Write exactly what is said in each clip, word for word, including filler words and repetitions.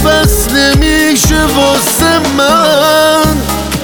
نفس نمیشه واسه من.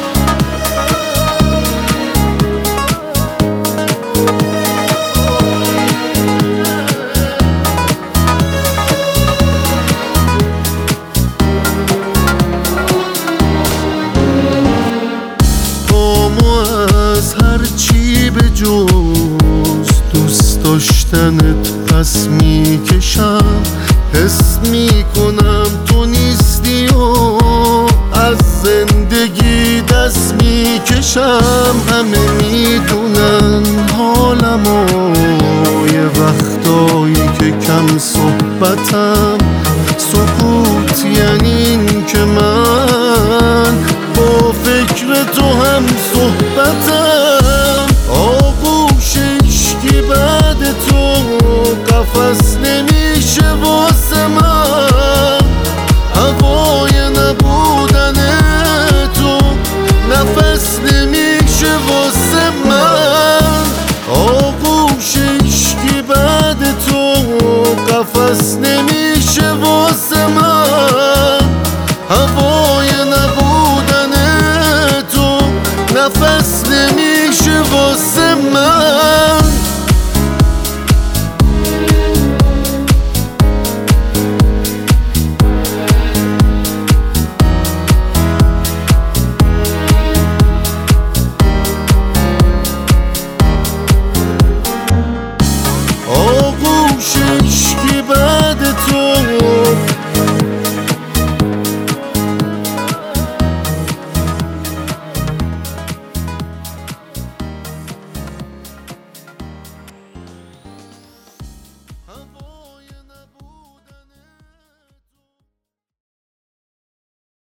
از هرچی به جز دوست داشتنت پس میکشم. حس میکنم تو نیستی و از زندگی دست میکشم. همه میدونن حالمو، یه وقتایی که کم صحبتم. سکوت یعنی این که من با فکر تو هم صحبتم. آغوش عشقی بعد تو قفس نمیشه واسه من. هوای نبودن تو نفس نمیشه واسه من. آغوش عشقی بعد تو قفس